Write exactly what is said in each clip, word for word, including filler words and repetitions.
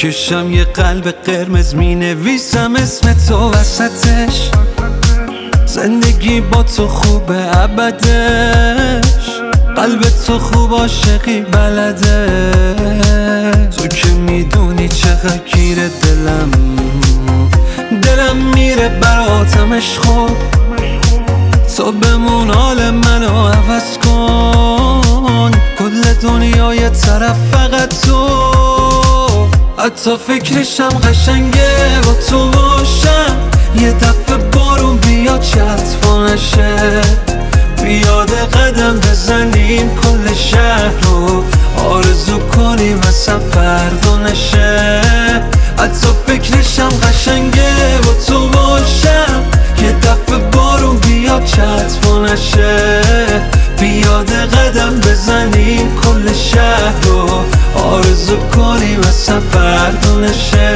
میکشم یه قلب قرمز، مینویسم اسم تو وسطش. زندگی با تو خوبه ابدش، قلب تو خوب عاشقی بلده. تو که میدونی چقدر گیره دلم، دلم میره براتم عشق. تو بمون حال منو عوض کن، کل دنیا یه طرف فقط تو. حتی فکرشم قشنگه با تو باشم، یه دفعه بارون بیاد چطفا نشه، بیاد قدم بزنیم کل شهر رو آرزو کنیم اصلا فردا نشه. حتی فکرشم قشنگه با تو باشم، یه دفعه بارون بیاد چطفا نشه، بیاد قدم بزنیم کل شهر رو آرزو کنیم اصلا فردا نشه.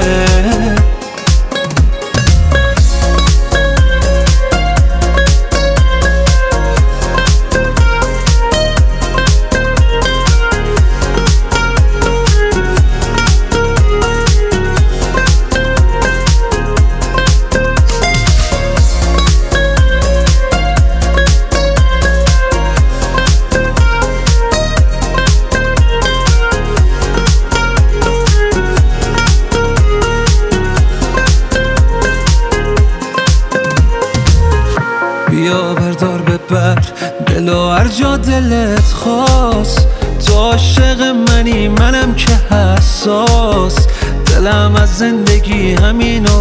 بیا بردار ببر دلو هر جا دلت خواست، تو عاشق منی منم که حساس، دلم از زندگی همینو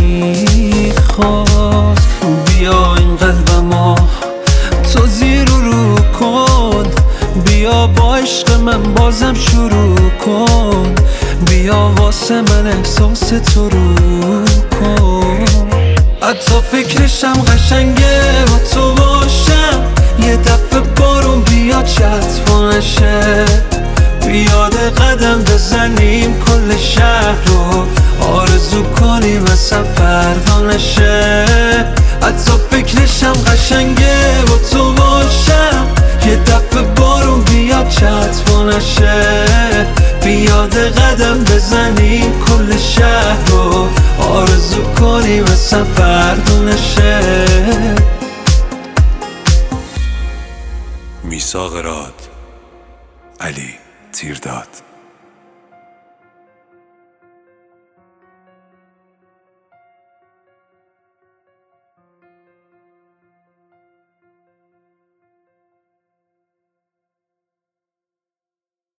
میخواست. بیا این قلبمو تو زیر و رو کن، بیا با عشق من بازم شروع کن، بیا واسه من احساس تو رو کن. حتی فکرشم قشنگه با تو باشم، یه دفعه بارون بیاد چطفا نشه، بیاد قدم بزنیم کل شهر رو آرزو کنیم اصلا فردا نشه. حتی فکرشم قشنگه با تو باشم، یه دفعه بارون بیاد چطفا نشه، بیاد قدم بزنیم کل شهر رو آرزو کنیم اصلا فردا نشه. میثاق راد، علی تیرداد.